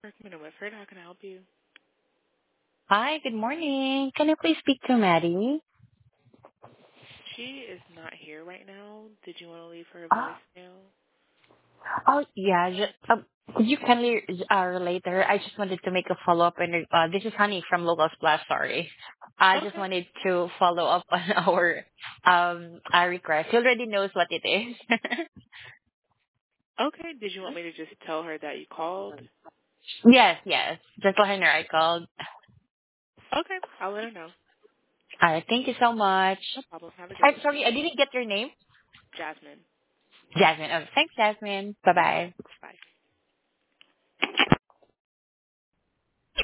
Parkman and Whitford. How can I help you? Hi, good morning. Can I please speak to Maddie? She is not here right now. Did you want to leave her a Oh, voicemail? oh yeah. Could you kindly relate to her? I just wanted to make a follow-up. And this is Honey from Locals Plus. Sorry. I just Okay. wanted to follow up on our request. She already knows what it is. Okay. Did you want me to just tell her that you called? Yes, yes. Just let her know I called. Okay. I'll let her know. All right. Thank you so much. No problem. Have a good I'm one. sorry, I didn't get your name. Jasmine. Jasmine. Oh, thanks, Jasmine. Bye bye. Bye.